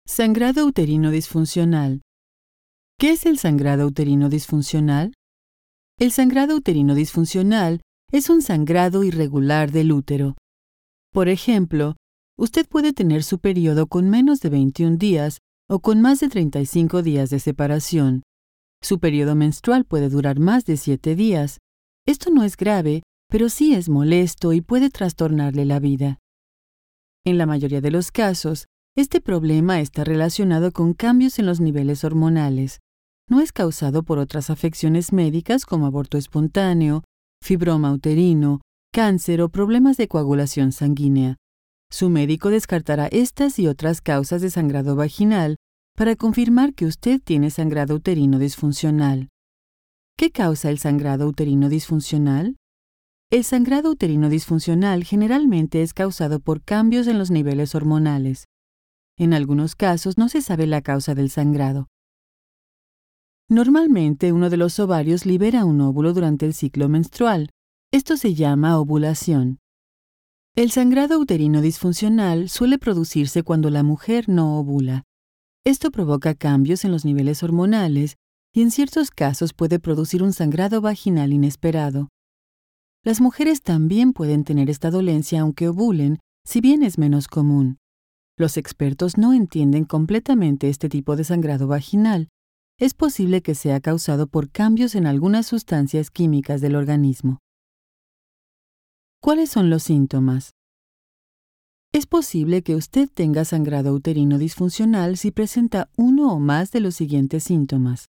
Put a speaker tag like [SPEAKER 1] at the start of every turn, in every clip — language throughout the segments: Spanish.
[SPEAKER 1] Sangrado uterino disfuncional. ¿Qué es el sangrado uterino disfuncional? El sangrado uterino disfuncional es un sangrado irregular del útero. Por ejemplo, usted puede tener su periodo con menos de 21 días o con más de 35 días de separación. Su periodo menstrual puede durar más de 7 días. Esto no es grave, pero sí es molesto y puede trastornarle la vida. En la mayoría de los casos, este problema está relacionado con cambios en los niveles hormonales. No es causado por otras afecciones médicas como aborto espontáneo, fibroma uterino, cáncer o problemas de coagulación sanguínea. Su médico descartará estas y otras causas de sangrado vaginal para confirmar que usted tiene sangrado uterino disfuncional. ¿Qué causa el sangrado uterino disfuncional? El sangrado uterino disfuncional generalmente es causado por cambios en los niveles hormonales. En algunos casos no se sabe la causa del sangrado. Normalmente uno de los ovarios libera un óvulo durante el ciclo menstrual. Esto se llama ovulación. El sangrado uterino disfuncional suele producirse cuando la mujer no ovula. Esto provoca cambios en los niveles hormonales y en ciertos casos puede producir un sangrado vaginal inesperado. Las mujeres también pueden tener esta dolencia aunque ovulen, si bien es menos común. Los expertos no entienden completamente este tipo de sangrado vaginal. Es posible que sea causado por cambios en algunas sustancias químicas del organismo. ¿Cuáles son los síntomas? Es posible que usted tenga sangrado uterino disfuncional si presenta uno o más de los siguientes síntomas.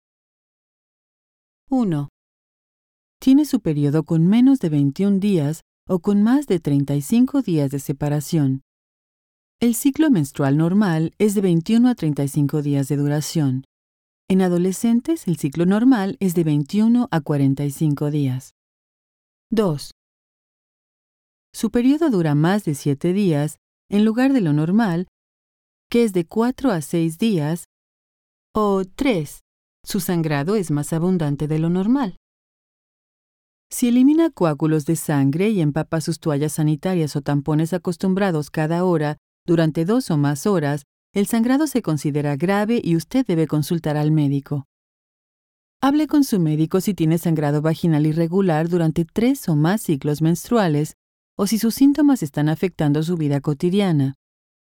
[SPEAKER 1] 1. Tiene su periodo con menos de 21 días o con más de 35 días de separación. El ciclo menstrual normal es de 21 a 35 días de duración. En adolescentes, el ciclo normal es de 21 a 45 días. 2. Su periodo dura más de 7 días, en lugar de lo normal, que es de 4 a 6 días. O 3. Su sangrado es más abundante de lo normal. Si elimina coágulos de sangre y empapa sus toallas sanitarias o tampones acostumbrados cada hora durante 2 o más horas, el sangrado se considera grave y usted debe consultar al médico. Hable con su médico si tiene sangrado vaginal irregular durante 3 o más ciclos menstruales o si sus síntomas están afectando su vida cotidiana.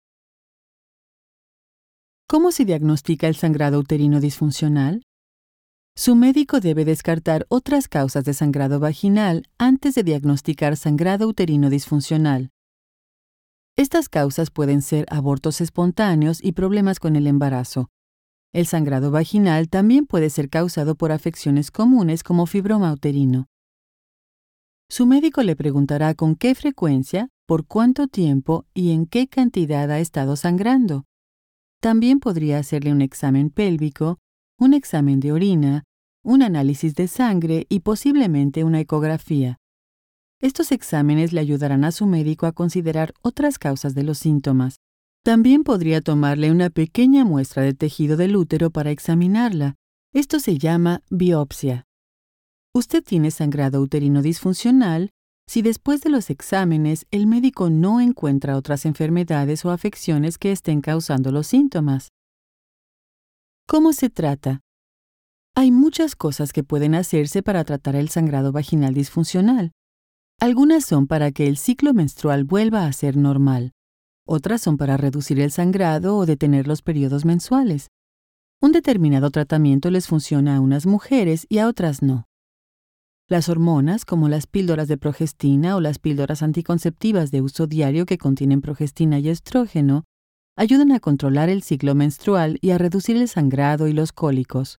[SPEAKER 1] ¿Cómo se diagnostica el sangrado uterino disfuncional? Su médico debe descartar otras causas de sangrado vaginal antes de diagnosticar sangrado uterino disfuncional. Estas causas pueden ser abortos espontáneos y problemas con el embarazo. El sangrado vaginal también puede ser causado por afecciones comunes como fibroma uterino. Su médico le preguntará con qué frecuencia, por cuánto tiempo y en qué cantidad ha estado sangrando. También podría hacerle un examen pélvico, un examen de orina, un análisis de sangre y posiblemente una ecografía. Estos exámenes le ayudarán a su médico a considerar otras causas de los síntomas. También podría tomarle una pequeña muestra de tejido del útero para examinarla. Esto se llama biopsia. Usted tiene sangrado uterino disfuncional si después de los exámenes el médico no encuentra otras enfermedades o afecciones que estén causando los síntomas. ¿Cómo se trata? Hay muchas cosas que pueden hacerse para tratar el sangrado vaginal disfuncional. Algunas son para que el ciclo menstrual vuelva a ser normal. Otras son para reducir el sangrado o detener los periodos mensuales. Un determinado tratamiento les funciona a unas mujeres y a otras no. Las hormonas, como las píldoras de progestina o las píldoras anticonceptivas de uso diario que contienen progestina y estrógeno, ayudan a controlar el ciclo menstrual y a reducir el sangrado y los cólicos.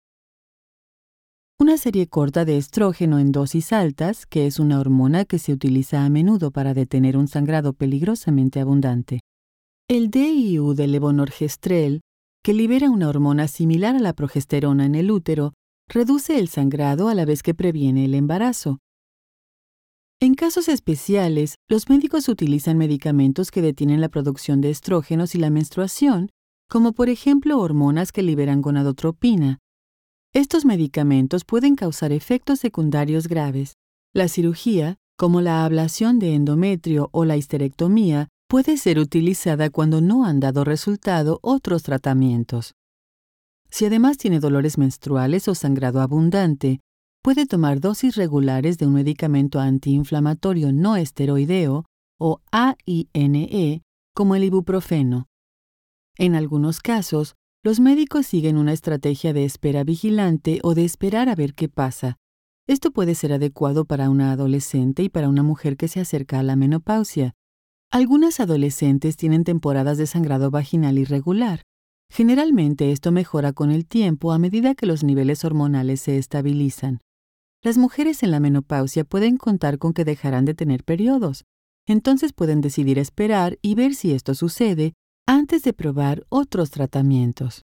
[SPEAKER 1] Una serie corta de estrógeno en dosis altas, que es una hormona que se utiliza a menudo para detener un sangrado peligrosamente abundante. El DIU de levonorgestrel, que libera una hormona similar a la progesterona en el útero, reduce el sangrado a la vez que previene el embarazo. En casos especiales, los médicos utilizan medicamentos que detienen la producción de estrógenos y la menstruación, como por ejemplo hormonas que liberan gonadotropina. Estos medicamentos pueden causar efectos secundarios graves. La cirugía, como la ablación de endometrio o la histerectomía, Puede ser utilizada cuando no han dado resultado otros tratamientos. Si además tiene dolores menstruales o sangrado abundante, puede tomar dosis regulares de un medicamento antiinflamatorio no esteroideo o AINE, como el ibuprofeno. En algunos casos, los médicos siguen una estrategia de espera vigilante o de esperar a ver qué pasa. Esto puede ser adecuado para una adolescente y para una mujer que se acerca a la menopausia. Algunas adolescentes tienen temporadas de sangrado vaginal irregular. Generalmente esto mejora con el tiempo a medida que los niveles hormonales se estabilizan. Las mujeres en la menopausia pueden contar con que dejarán de tener periodos. Entonces pueden decidir esperar y ver si esto sucede antes de probar otros tratamientos.